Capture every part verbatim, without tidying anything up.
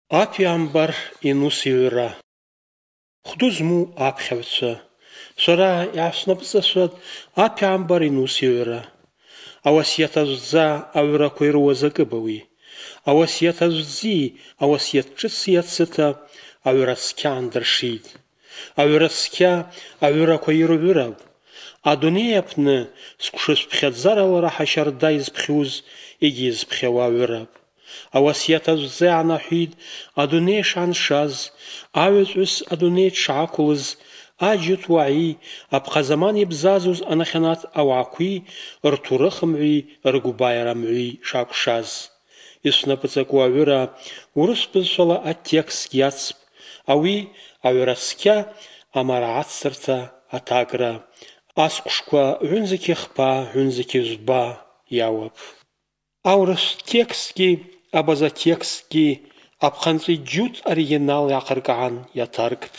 Апиамбар инус иҩра. Хәду змоу аԥхьаҩцәа, шәара иаашәснапыҵашәаз апиамбар инус иҩра. Ауасиаҭ ажәӡа аҩрақәа ируаз акыбауи. Ауасиаҭ ажәӡи ауасиаҭ ҿыци ацыта аҩра цқьа андыршит. Аҩра цқьа аҩрақәа ирҩырап. Адунеи аԥны зқәшышәԥхьаӡарала ҳашьарда изԥхьоз егьи изԥхьауа аҩрап. Ауасиаҭ ажәӡа иаанаҳәит адунеи шаншаз, аҩаҵәыс адунеи дшаақәлыз, аџьыҭ уааи, аԥхазаман ибзазоз анахьанат ауаақәеи, рҭоурыхмҩи, ргәбааиарамҩи шакәшаз. Ишәнапыҵаку аҩыра урыс бызшәала атекстгьы иацп, ауи аҩра цқьа амараагацырҭа аҭакра. Ацәҟәшқәа ҩынӡақәа хԥа, ҩынӡақәа жәба иауап. Аурыс текстгьы, абаза текстгьы аԥхынҵәи џьут оригинал иаҟыркаан иаҭаркт.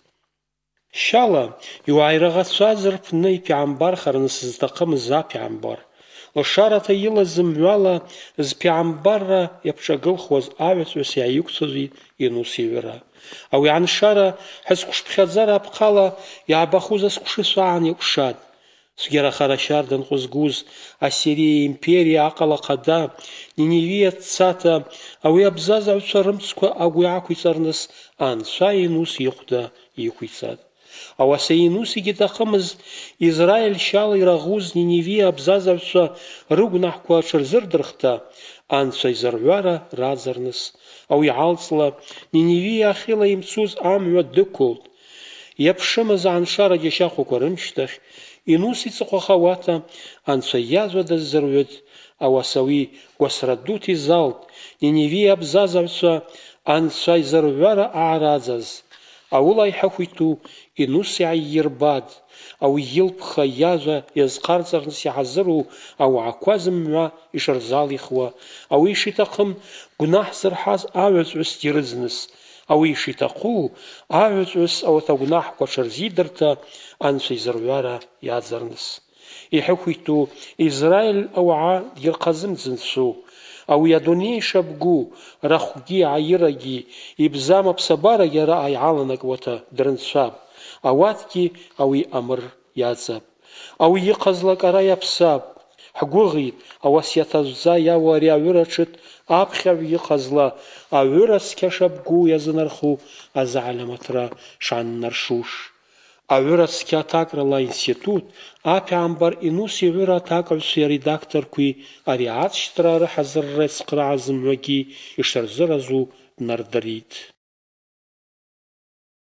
Шьала иуааираӷацәаз рԥны иԥиамбархараны сызҭахымыз апиамбар, лшараҭа илаз зымҩала зпиамбарра иаԥҿагылхуаз аҩаҵәҩыс иааиқәцәажәеит инус иҩра. Ауи аншара ҳазқәышԥхьаӡара апҟала иаабахуз азқәшышәаан иакәшат. Цәгьарахара шьар данҟәызгоз Ассирия империа аҟала хада Ниневиа дцата ауи абзазаҩцәа рымцқәа агәы иаақәиҵарныс анцәа инус ихәда иқәиҵат. Ауаса инус егьиҭахымыз Израиль шьала ираӷоз Ниневиа абзазаҩцәа рыгәнаҳқәа аҽырзырдырхта анцәа изырҩара раӡарныс ауи алҵла Ниневиа ахьыла имцоз амҩа дықәылт. Иаԥшымыз аншара џьашьахәақәа рымшьҭахь инус иҵаҟәахауата анцәа иажәа даззырҩыт. Ауаса уи гәасра дуҭ изалт Ниневиа абзазаҩцәа анцәа изырҩара аараӡаз. Аула иҳәахәиту инус иааиирбат, ауи илԥха иажәа иазҟарҵарныс иҳазыру ауаақәа зымҩа ишырзалихуа, ауи ишиҭахым гәнаҳ зырҳаз аҩаҵәҩыс ирызныс, ауи ишиҭаху аҩаҵәҩыс ауат агәнаҳқәа ҽырзидырҭа анцәа изырҩара иаӡарныс. Иҳәахәиту Израиль ауаа дирхазымӡынцәу, ауи адунеи шабгу рахәгьы аирагьы ибзам аԥсабарагьы араҟа иааланакуата дрынцәап. Ауаҭгьы ауи амыр иаҵап. Ауи иҟазлак ара иаԥсап. Ҳгәыӷит ауасиаҭ ажәӡа иауа ари аҩыра ҽыҭ аԥхьаҩ иҟазла аҩыра цқьа шабгу иазынарху азаалиамаҭра шаннаршуш. Аҩыра цқьа аҭакрала аинститут апиамбар инус иҩыра аҭакаҩцәеи аредакторқәеи ари аҵшьҭра рыҳазырра ицхрааз зымҩагьы ишырзыразу днардырит.